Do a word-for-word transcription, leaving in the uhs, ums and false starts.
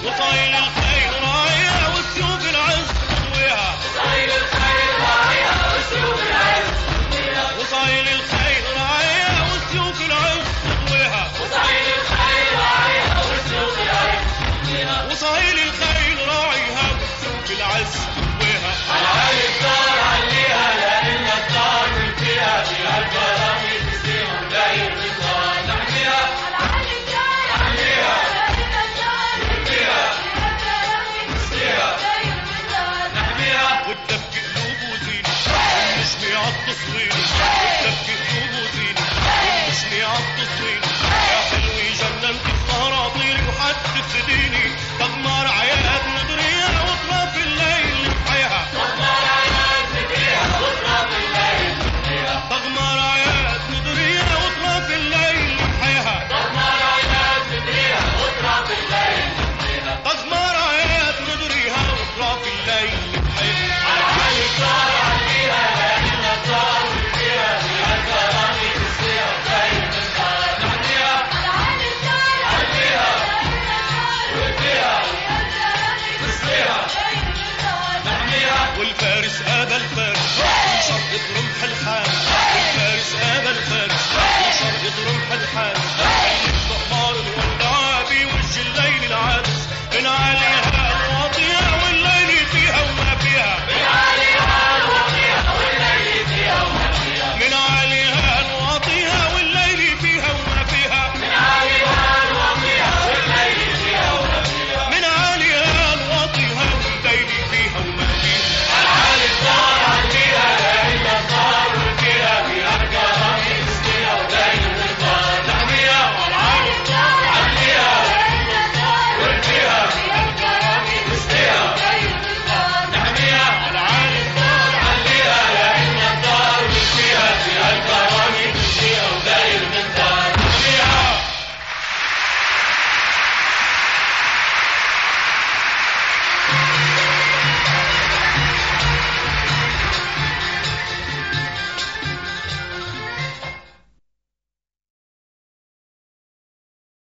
وصايل الخيل راية والسيوف العز تطويها وصايل الخيل راية والسيوف العز تطويها وصايل الخيل راية والسيوف العز تطويها وصايل الخيل راية والسيوف العز تطويها وصايل الخيل رايها والسيوف العز تطويها على أهل الدار عليها لأن الدار من فيها فيها الكرامي تسليهم داير بالدار نحميها على أهل الدار عليها لأن الدار من فيها فيها الكرامي تسليها داير بالدار نحميها والدبك قلوب وزينة والنسمي عالتصوير والدبك قلوب وزينة والنسمي عالتصوير يا حلوي جننت الطراطير وحدك تديني تغمر عياد نضريها واطراف الليل نحيها تغمر عياد نضريها واطراف الليل نحيها تغمر عياد نضريها واطراف الليل نحيها تغمر عياد نضريها واطراف الليل نحيها تغمر عياد نضريها واطراف الليل نحيها على أهل الدار عليها لأن الدار فيها فيها الكرامي تسليها داير بالدار نحميها على أهل الدار عليها لأن الدار فيها فيها الكرامي تسليها داير بالدار نحميها والفارس أبا الفارس وشرقة رمح الحارس والفارس أبا الفارس وشرقة